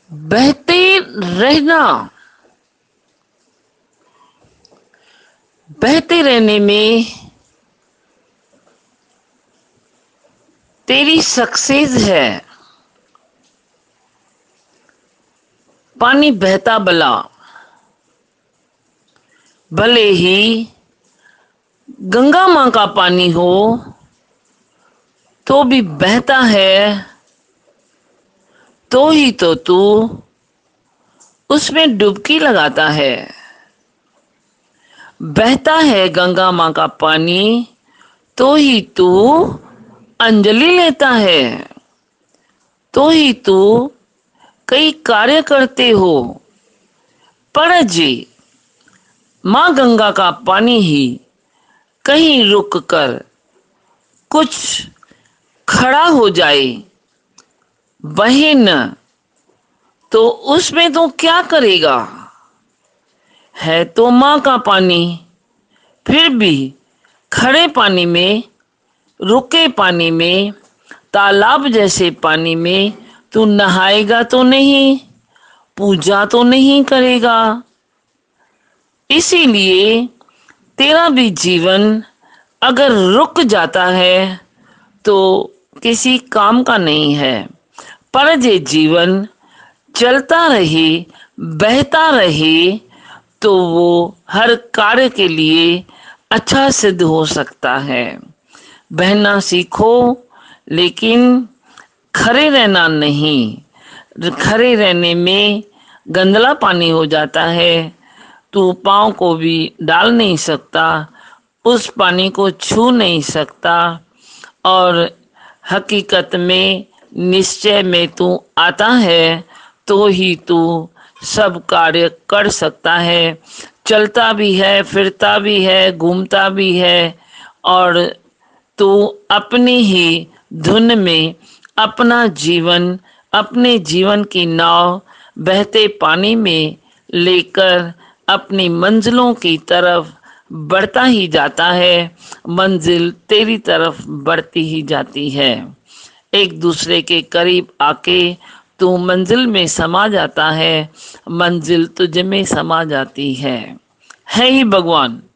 बहते रहना, बहते रहने में तेरी सक्सेस है। पानी बहता भला, भले ही गंगा मां का पानी हो तो भी बहता है, तो ही तो तू उसमें डुबकी लगाता है। बहता है गंगा मां का पानी तो ही तू अंजलि लेता है, तो ही तू कई कार्य करते हो। पर जी मां गंगा का पानी ही कहीं रुक कर कुछ खड़ा हो जाए, बहे न, तो उसमें तो क्या करेगा। है तो मां का पानी, फिर भी खड़े पानी में, रुके पानी में, तालाब जैसे पानी में तू नहाएगा तो नहीं, पूजा तो नहीं करेगा। इसीलिए तेरा भी जीवन अगर रुक जाता है तो किसी काम का नहीं है। पर ये जीवन चलता रहे, बहता रहे, तो वो हर कार्य के लिए अच्छा सिद्ध हो सकता है। बहना सीखो, लेकिन खड़े रहना नहीं। खड़े रहने में गंदला पानी हो जाता है, तू पाँव को भी डाल नहीं सकता, उस पानी को छू नहीं सकता, और हकीकत में निश्चय में तू आता है तो ही तू सब कार्य कर सकता है। चलता भी है, फिरता भी है, घूमता भी है, और तू अपनी ही धुन में अपना जीवन, अपने जीवन की नाव बहते पानी में लेकर अपनी मंजिलों की तरफ बढ़ता ही जाता है। मंजिल तेरी तरफ बढ़ती ही जाती है। एक दूसरे के करीब आके तू मंजिल में समा जाता है, मंजिल तुझ में समा जाती है ही भगवान।